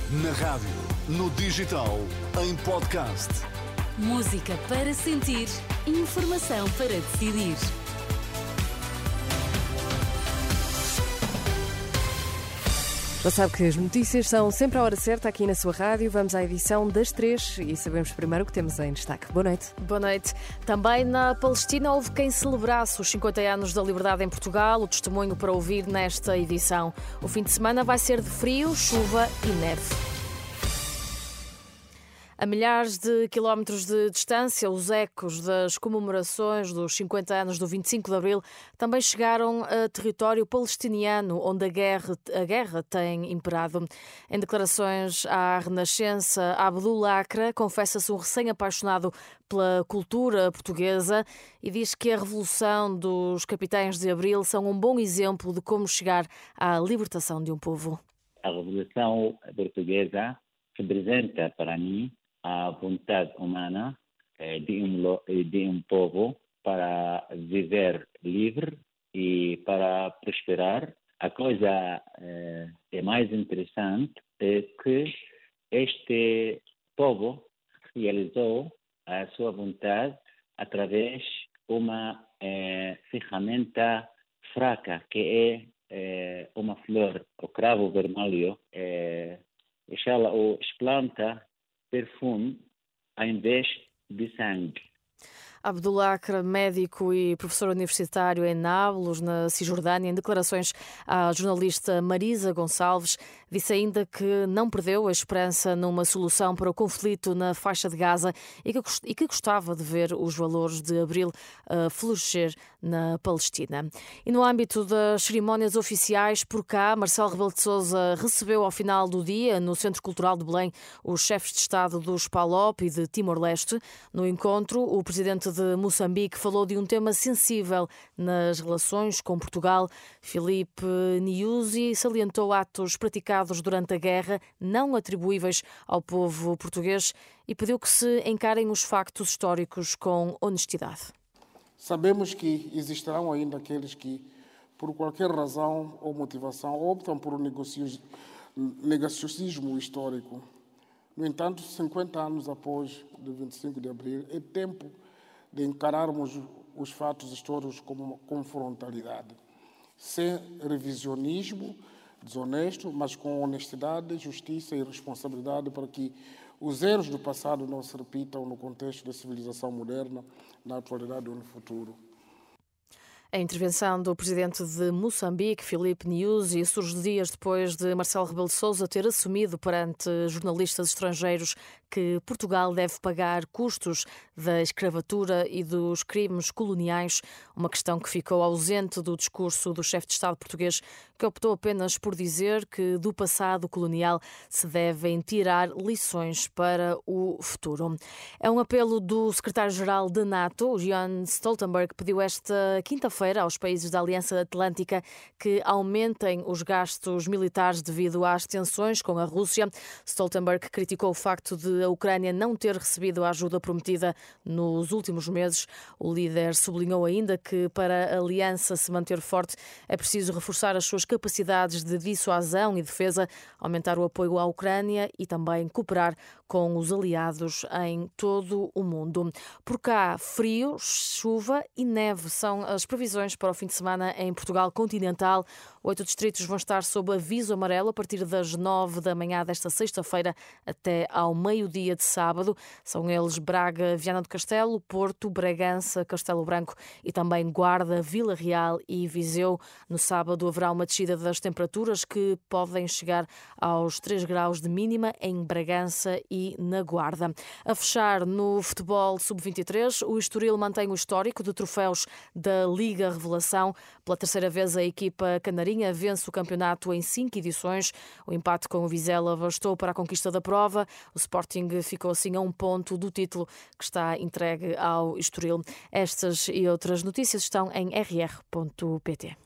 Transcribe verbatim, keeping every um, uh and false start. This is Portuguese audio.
Na rádio, no digital, em podcast. Música para sentir, informação para decidir. Já sabe que as notícias são sempre à hora certa aqui na sua rádio. Vamos à edição das três e sabemos primeiro o que temos em destaque. Boa noite. Boa noite. Também na Palestina houve quem celebrasse os cinquenta anos da liberdade em Portugal. O testemunho para ouvir nesta edição. O fim de semana vai ser de frio, chuva e neve. A milhares de quilómetros de distância, os ecos das comemorações dos cinquenta anos do vinte e cinco de Abril também chegaram a território palestiniano, onde a guerra, a guerra tem imperado. Em declarações à Renascença, Abdul Lacra confessa-se um recém-apaixonado pela cultura portuguesa e diz que a Revolução dos Capitães de Abril são um bom exemplo de como chegar à libertação de um povo. A Revolução Portuguesa representa para mim a vontade humana de um, de um povo para viver livre e para prosperar. A coisa eh, é mais interessante é que este povo realizou a sua vontade através de uma eh, ferramenta fraca, que é eh, uma flor, o cravo vermelho. Eh, ela planta perfume em vez de sangue. Abdul Lacra, médico e professor universitário em Nablus, na Cisjordânia, em declarações à jornalista Marisa Gonçalves, disse ainda que não perdeu a esperança numa solução para o conflito na faixa de Gaza e que, e que gostava de ver os valores de Abril uh, florescer na Palestina. E no âmbito das cerimónias oficiais, por cá, Marcelo Rebelo de Sousa recebeu ao final do dia, no Centro Cultural de Belém, os chefes de Estado dos PALOP e de Timor-Leste. No encontro, o presidente de Moçambique falou de um tema sensível nas relações com Portugal. Filipe Nyusi salientou atos praticados durante a guerra, não atribuíveis ao povo português, e pediu que se encarem os factos históricos com honestidade. Sabemos que existirão ainda aqueles que, por qualquer razão ou motivação, optam por um negacionismo histórico. No entanto, cinquenta anos após o vinte e cinco de Abril, é tempo de encararmos os fatos históricos como, com frontalidade, sem revisionismo desonesto, mas com honestidade, justiça e responsabilidade para que os erros do passado não se repitam no contexto da civilização moderna, na atualidade ou no futuro. A intervenção do presidente de Moçambique, Filipe Nyusi, surge dias depois de Marcelo Rebelo de Sousa ter assumido perante jornalistas estrangeiros que Portugal deve pagar custos da escravatura e dos crimes coloniais, uma questão que ficou ausente do discurso do chefe de Estado português, que optou apenas por dizer que do passado colonial se devem tirar lições para o futuro. É um apelo do secretário-geral da NATO, Jens Stoltenberg, que pediu esta quinta-feira aos países da Aliança Atlântica que aumentem os gastos militares devido às tensões com a Rússia. Stoltenberg criticou o facto de a Ucrânia não ter recebido a ajuda prometida nos últimos meses. O líder sublinhou ainda que para a aliança se manter forte é preciso reforçar as suas capacidades de dissuasão e defesa, aumentar o apoio à Ucrânia e também cooperar com os aliados em todo o mundo. Por cá, frio, chuva e neve são as previsões para o fim de semana em Portugal continental. Oito distritos vão estar sob aviso amarelo a partir das nove da manhã desta sexta-feira até ao meio-dia de sábado. São eles Braga, Viana do Castelo, Porto, Bragança, Castelo Branco e também Guarda, Vila Real e Viseu. No sábado haverá uma descida das temperaturas que podem chegar aos três graus de mínima em Bragança e na Guarda. A fechar no futebol sub vinte e três, o Estoril mantém o histórico de troféus da Liga Revelação. Pela terceira vez a equipa canarinha vence o campeonato em cinco edições. O empate com o Vizela bastou para a conquista da prova. O Sporting ficou assim a um ponto do título que está entregue ao Estoril. Estas e outras notícias estão em r r ponto p t.